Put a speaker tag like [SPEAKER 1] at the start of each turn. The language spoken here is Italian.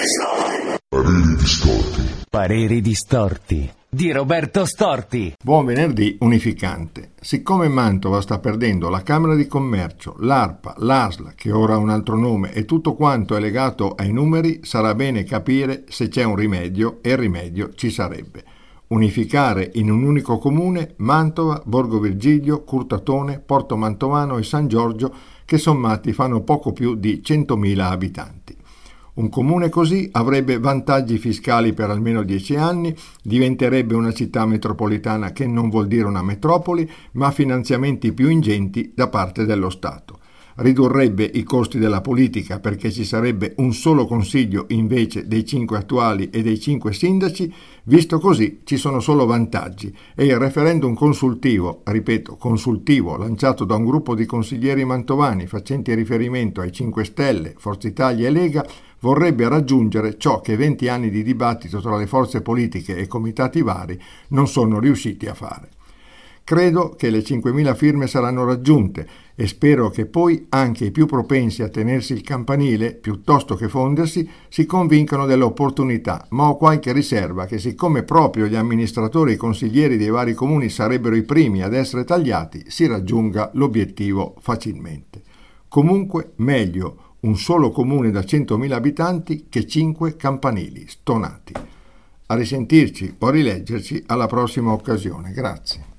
[SPEAKER 1] Pareri distorti.
[SPEAKER 2] Pareri distorti di Roberto Storti.
[SPEAKER 3] Buon venerdì unificante. Siccome Mantova sta perdendo la Camera di Commercio, l'ARPA, l'ASL, che ora ha un altro nome, e tutto quanto è legato ai numeri, sarà bene capire se c'è un rimedio, e il rimedio ci sarebbe. Unificare in un unico comune Mantova, Borgo Virgilio, Curtatone, Porto Mantovano e San Giorgio, che sommati fanno poco più di 100.000 abitanti. Un comune così avrebbe vantaggi fiscali per almeno 10 anni, diventerebbe una città metropolitana che non vuol dire una metropoli, ma finanziamenti più ingenti da parte dello Stato. Ridurrebbe i costi della politica perché ci sarebbe un solo consiglio invece dei 5 attuali e dei 5 sindaci, visto così ci sono solo vantaggi e il referendum consultivo, ripeto consultivo, lanciato da un gruppo di consiglieri mantovani facenti riferimento ai 5 Stelle, Forza Italia e Lega, vorrebbe raggiungere ciò che 20 anni di dibattito tra le forze politiche e comitati vari non sono riusciti a fare. Credo che le 5.000 firme saranno raggiunte e spero che poi anche i più propensi a tenersi il campanile, piuttosto che fondersi, si convincano dell'opportunità, ma ho qualche riserva che siccome proprio gli amministratori e i consiglieri dei vari comuni sarebbero i primi ad essere tagliati, si raggiunga l'obiettivo facilmente. Comunque meglio un solo comune da 100.000 abitanti che 5 campanili stonati. A risentirci o rileggerci alla prossima occasione. Grazie.